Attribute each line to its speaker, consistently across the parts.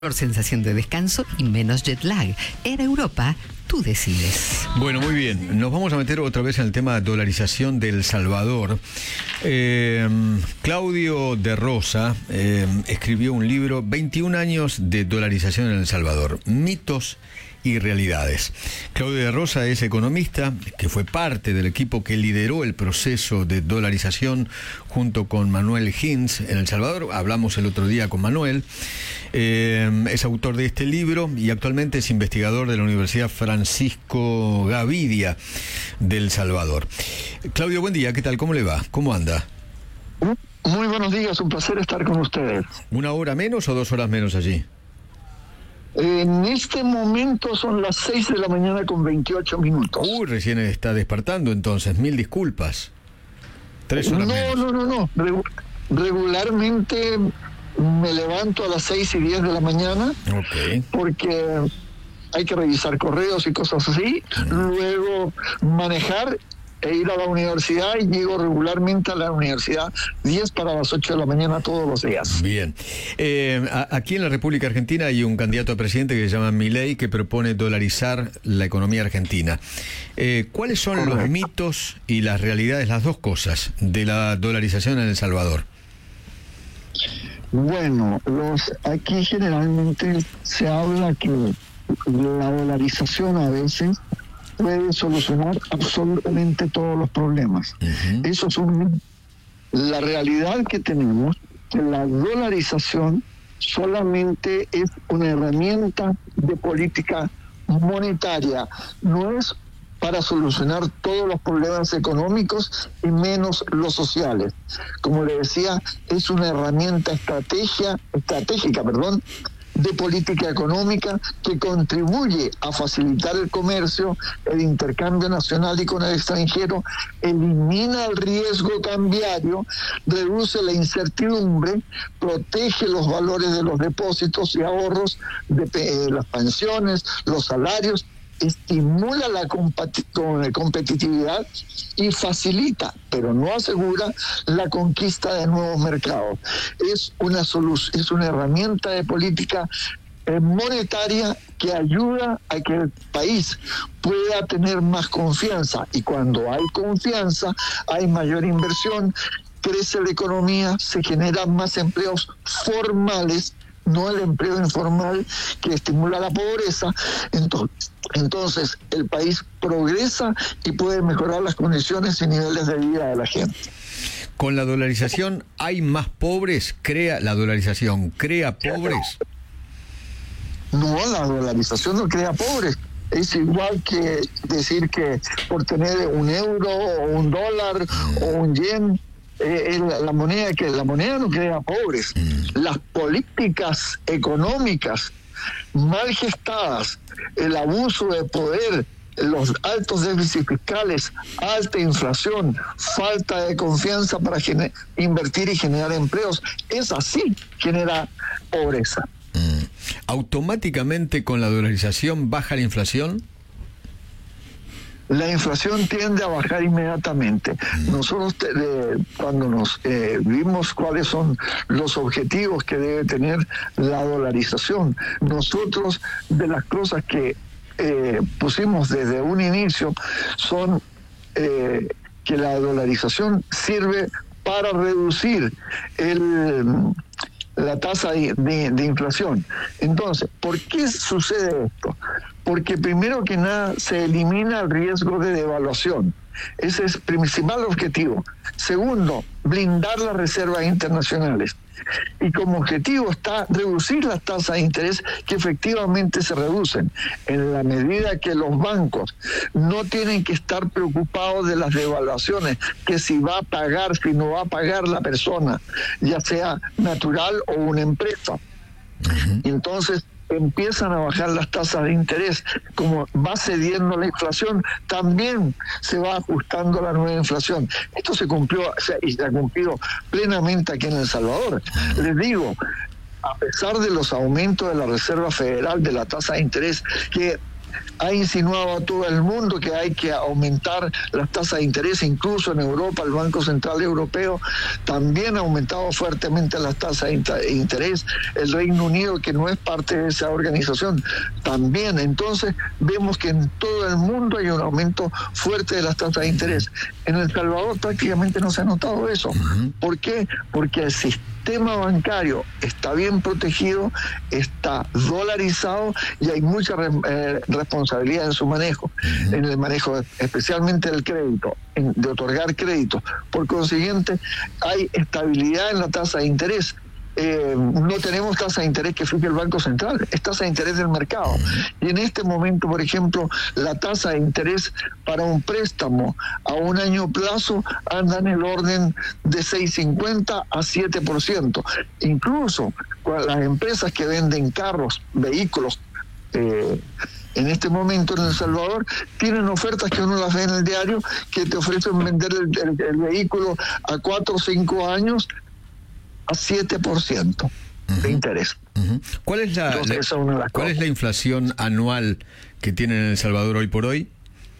Speaker 1: Por sensación de descanso y menos jet lag. Air Europa, tú decides.
Speaker 2: Bueno, muy bien. Nos vamos a meter otra vez en el tema de dolarización de El Salvador. Claudio de Rosa escribió un libro, 21 años de dolarización en El Salvador, mitos y realidades. Claudio de Rosa es economista, que fue parte del equipo que lideró el proceso de dolarización junto con Manuel Hinz en El Salvador. Hablamos el otro día con Manuel. Es autor de este libro y actualmente es investigador de la Universidad Francisco Gavidia de El Salvador. Claudio, buen día, ¿qué tal? ¿Cómo le va? ¿Cómo anda?
Speaker 3: Muy buenos días, un placer estar con ustedes.
Speaker 2: ¿Una hora menos o 2 horas menos allí?
Speaker 3: En este momento son las 6 de la mañana con 28 minutos.
Speaker 2: Recién está despertando entonces, mil disculpas. 3 horas menos.
Speaker 3: No. Regularmente me levanto a las 6 y 10 de la mañana.
Speaker 2: Okay.
Speaker 3: Porque hay que revisar correos y cosas así. Luego manejar e ir a la universidad, y llego regularmente a la universidad 10 para las 8 de la mañana todos los días.
Speaker 2: Bien. Aquí en la República Argentina hay un candidato a presidente que se llama Milei, que propone dolarizar la economía argentina. ¿Cuáles son los mitos y las realidades, las dos cosas, de la dolarización en El Salvador?
Speaker 3: Bueno, aquí generalmente se habla que la dolarización a veces puede solucionar absolutamente todos los problemas. Uh-huh. Eso es la realidad que tenemos, que la dolarización solamente es una herramienta de política monetaria, no es para solucionar todos los problemas económicos y menos los sociales. Como le decía, es una herramienta estratégica, de política económica que contribuye a facilitar el comercio, el intercambio nacional y con el extranjero, elimina el riesgo cambiario, reduce la incertidumbre, protege los valores de los depósitos y ahorros, de las pensiones, los salarios, estimula la competitividad y facilita, pero no asegura, la conquista de nuevos mercados. Es una herramienta de política monetaria que ayuda a que el país pueda tener más confianza, y cuando hay confianza hay mayor inversión, crece la economía, se generan más empleos formales, no el empleo informal que estimula la pobreza. Entonces el país progresa y puede mejorar las condiciones y niveles de vida de la gente.
Speaker 2: ¿Con la dolarización hay más pobres? ¿La dolarización crea pobres?
Speaker 3: No, la dolarización no crea pobres. Es igual que decir que por tener un euro o un dólar o un yen, la moneda no crea pobres. Las políticas económicas mal gestadas, el abuso de poder, los altos déficits fiscales, alta inflación, falta de confianza para invertir y generar empleos, es así, genera pobreza.
Speaker 2: ¿Automáticamente con la dolarización baja la inflación?
Speaker 3: La inflación tiende a bajar inmediatamente. Nosotros cuando vimos cuáles son los objetivos que debe tener la dolarización, nosotros de las cosas que pusimos desde un inicio son que la dolarización sirve para reducir la tasa de inflación. Entonces, ¿por qué sucede esto? Porque primero que nada se elimina el riesgo de devaluación. Ese es el principal objetivo. Segundo, blindar las reservas internacionales. Y como objetivo está reducir las tasas de interés, que efectivamente se reducen en la medida que los bancos no tienen que estar preocupados de las devaluaciones, que si va a pagar, si no va a pagar la persona, ya sea natural o una empresa. Uh-huh. Entonces empiezan a bajar las tasas de interés. Como va cediendo la inflación, también se va ajustando a la nueva inflación. Esto se cumplió y se ha cumplido plenamente aquí en El Salvador. Les digo, a pesar de los aumentos de la Reserva Federal de la tasa de interés, que ha insinuado a todo el mundo que hay que aumentar las tasas de interés, incluso en Europa el Banco Central Europeo también ha aumentado fuertemente las tasas de interés, el Reino Unido, que no es parte de esa organización, también. Entonces vemos que en todo el mundo hay un aumento fuerte de las tasas de interés. En El Salvador prácticamente no se ha notado eso. ¿Por qué? Porque el sistema bancario está bien protegido, está dolarizado y hay mucha responsabilidad en su manejo, en el manejo especialmente del crédito, de otorgar crédito. Por consiguiente, hay estabilidad en la tasa de interés. No tenemos tasa de interés que fije el Banco Central, es tasa de interés del mercado. Y en este momento, por ejemplo, la tasa de interés para un préstamo a un año plazo anda en el orden de 6,50 a 7%. Incluso las empresas que venden carros, vehículos, en este momento en El Salvador tienen ofertas que uno las ve en el diario, que te ofrecen vender el vehículo a 4 o 5 años a 7% de interés.
Speaker 2: ¿Cuál es la inflación anual que tienen en El Salvador hoy por hoy?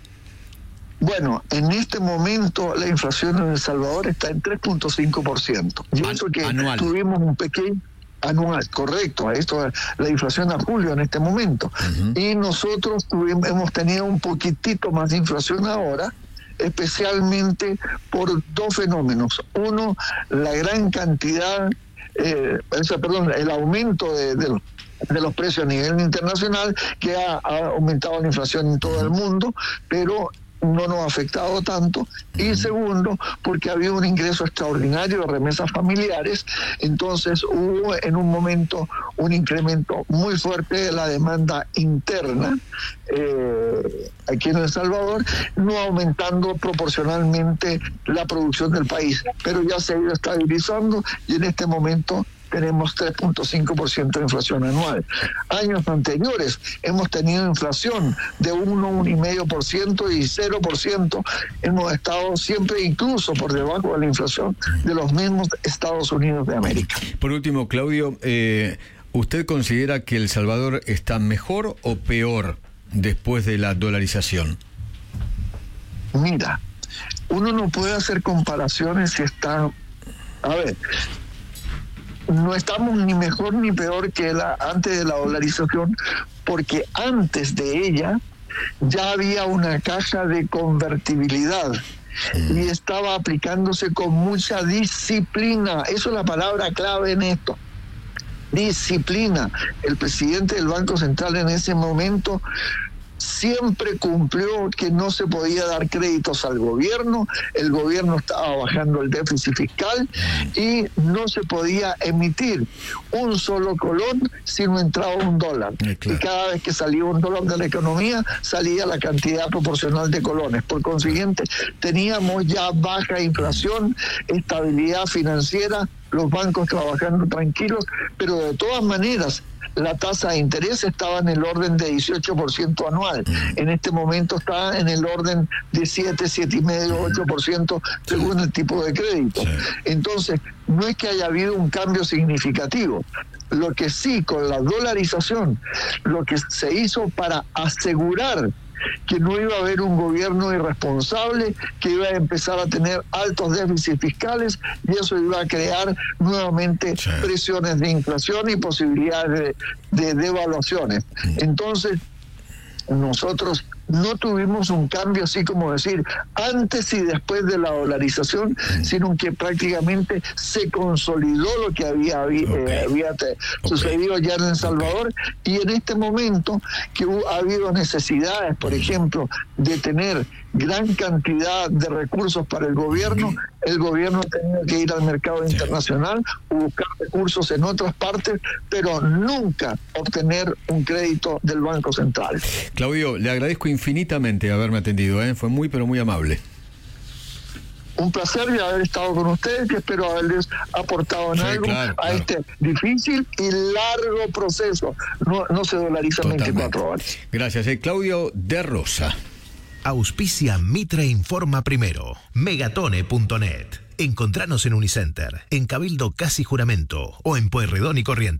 Speaker 3: Bueno, en este momento la inflación en El Salvador está en 3,5%. Y eso que anual. Tuvimos un pequeño anual, correcto, esto es la inflación a julio en este momento. Y nosotros hemos tenido un poquitito más de inflación ahora, especialmente por dos fenómenos. Uno, la gran cantidad, el aumento de los precios a nivel internacional, que ha aumentado la inflación en todo el mundo, pero no nos ha afectado tanto. Y segundo, porque había un ingreso extraordinario de remesas familiares, entonces hubo en un momento un incremento muy fuerte de la demanda interna aquí en El Salvador, no aumentando proporcionalmente la producción del país, pero ya se ha ido estabilizando y en este momento tenemos 3,5% de inflación anual. Años anteriores hemos tenido inflación de 1,5% y 0%. Hemos estado siempre incluso por debajo de la inflación de los mismos Estados Unidos de América.
Speaker 2: Por último, Claudio, ¿usted considera que El Salvador está mejor o peor después de la dolarización?
Speaker 3: Mira, uno no puede hacer comparaciones si está... A ver, no estamos ni mejor ni peor que antes de la dolarización, porque antes de ella ya había una caja de convertibilidad y estaba aplicándose con mucha disciplina. Eso es la palabra clave en esto. Disciplina. El presidente del Banco Central en ese momento siempre cumplió que no se podía dar créditos al gobierno, el gobierno estaba bajando el déficit fiscal y no se podía emitir un solo colón si no entraba un dólar. Claro. Y cada vez que salía un dólar de la economía, salía la cantidad proporcional de colones. Por consiguiente, teníamos ya baja inflación, estabilidad financiera, los bancos trabajando tranquilos, pero de todas maneras la tasa de interés estaba en el orden de 18% anual. En este momento está en el orden de 7,5%, 8% según el tipo de crédito. Entonces, no es que haya habido un cambio significativo. Lo que sí, con la dolarización, lo que se hizo para asegurar que no iba a haber un gobierno irresponsable, que iba a empezar a tener altos déficits fiscales y eso iba a crear nuevamente presiones de inflación y posibilidades de devaluaciones. Entonces, nosotros no tuvimos un cambio así como decir antes y después de la dolarización, sino que prácticamente se consolidó lo que había sucedido ya en El Salvador. Y en este momento que ha habido necesidades, por ejemplo, de tener gran cantidad de recursos para el gobierno ha tenido que ir al mercado internacional o buscar recursos en otras partes, pero nunca obtener un crédito del Banco Central.
Speaker 2: Claudio, le agradezco infinitamente haberme atendido, fue muy pero muy amable.
Speaker 3: Un placer de haber estado con ustedes y espero haberles aportado en algo a este difícil y largo proceso. No se dolariza en 24 horas.
Speaker 2: Gracias. Claudio de Rosa.
Speaker 4: Auspicia Mitre Informa Primero. Megatone.net. Encontranos en Unicenter, en Cabildo Casi Juramento o en Pueyrredón y Corrientes.